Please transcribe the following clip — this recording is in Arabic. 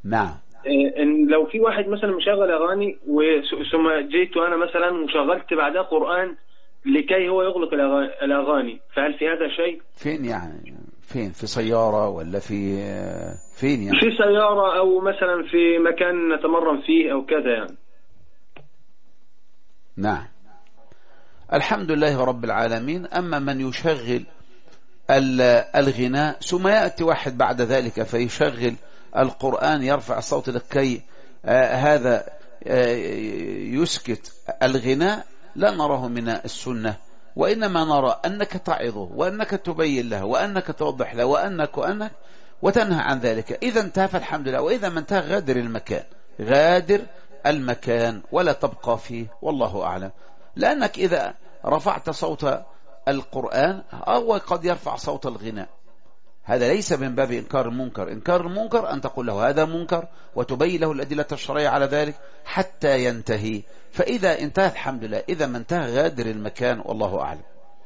نعم. إن لو في واحد مثلا مشغل أغاني ثم جيت أنا مثلا وشغلت بعدها قرآن لكي هو يغلق الأغاني، فهل في هذا شيء؟ فين يعني؟ فين؟ في سيارة ولا في فين يعني؟ في سيارة أو مثلا في مكان نتمرن فيه أو كذا يعني. نعم. الحمد لله رب العالمين. أما من يشغل الغناء ثم يأتي واحد بعد ذلك فيشغل القرآن يرفع الصوت لكي هذا يسكت الغناء، لا نراه من السنة، وإنما نرى أنك تعظه وأنك تبين له وأنك توضح له وأنك وتنهى عن ذلك. إذا انتهى فالحمد لله، وإذا ما انتهى غادر المكان ولا تبقى فيه، والله أعلم. لأنك إذا رفعت صوت القرآن أو قد يرفع صوت الغناء، هذا ليس من باب إنكار المنكر. إنكار المنكر أن تقول له هذا منكر وتبين له الأدلة الشرعية على ذلك حتى ينتهي. فإذا انتهى الحمد لله، إذا ما انتهى غادر المكان، والله أعلم.